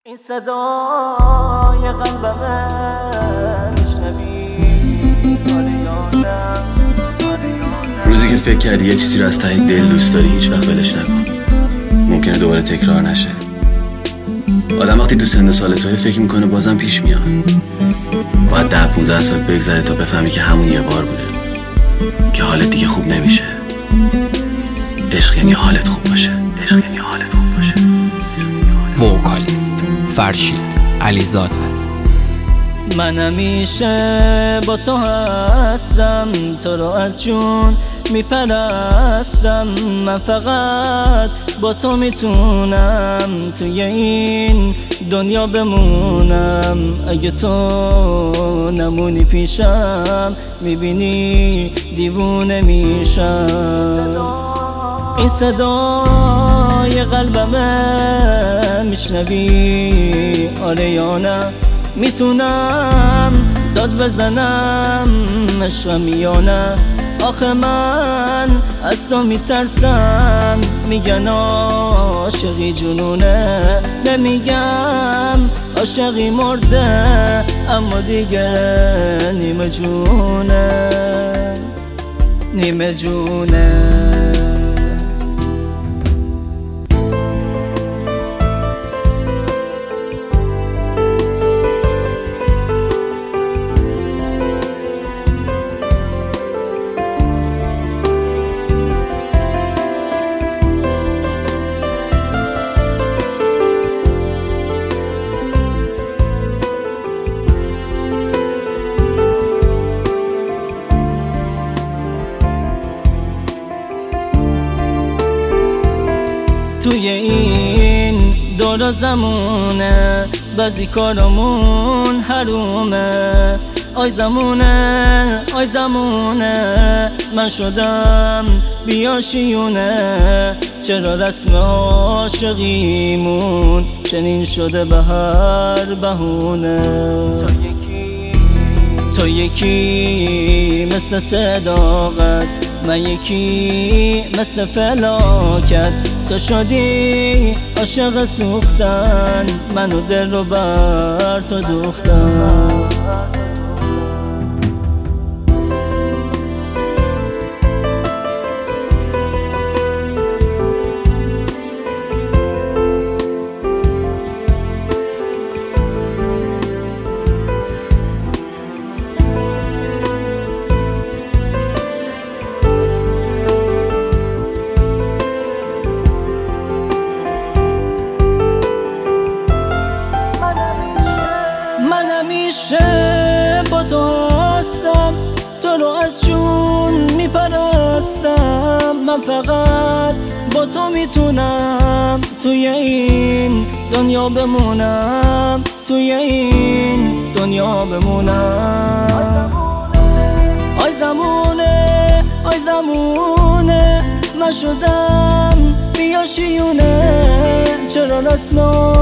این صدای قلبمه میشنوی روزی که فکر کردی یه چیزی رو از ته دل دوست داری هیچ وقت ولش نکن. ممکنه دوباره تکرار نشه. آدم وقتی تو سن سال توی فکر میکنه بازم پیش میاد. باید 10-15 سال بگذره تا بفهمی که همون یه بار بوده، که حالت دیگه خوب نمیشه. عشق یعنی حالت خوب باشه. وکالیست فرشید علیزاده. من همیشه با تو هستم، تو رو از جون میپرستم. من فقط با تو میتونم توی این دنیا بمونم. اگه تو نمونی پیشم میبینی دیوونه میشم. این صدای قلبمه میشنوی آره یا نه؟ میتونم داد بزنم عشقم یا نه؟ آخه من از تو میترسم. میگن عاشقی جنونه، نمیگم عاشقی مرده، اما دیگه نیمه جونه. توی این دور زمونه بعضی کارمون حرومه. آی زمونه من شدم بیاشیونه. چرا رسم عاشقیمون چنین شده به هر بهونه؟ تو یکی مثل صداقت، من یکی مثل فلاکت. تو شدی عاشق سوختن، منو دل رو بر تو دوختن. همیشه با تو هستم، تو رو از جون میپرستم. من فقط با تو میتونم توی این دنیا بمونم، توی این دنیا بمونم. آی زمونه من شدم بیاشیونه. چرا رسم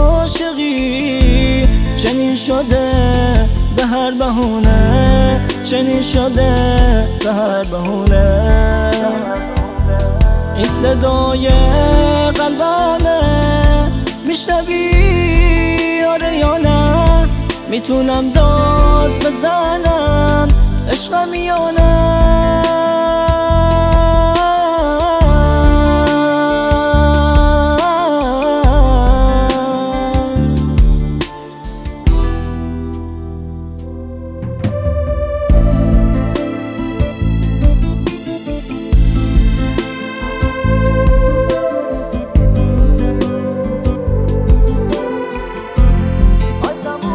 عاشقی چنین شده به هر بهونه، چنین شده به هر بهونه؟ این صدای قلبمه میشنوی آره یا نه؟ میتونم داد بزنم عشقم یا نه؟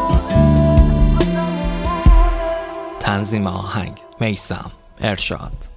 تنظیم آهنگ میثم ارشاد.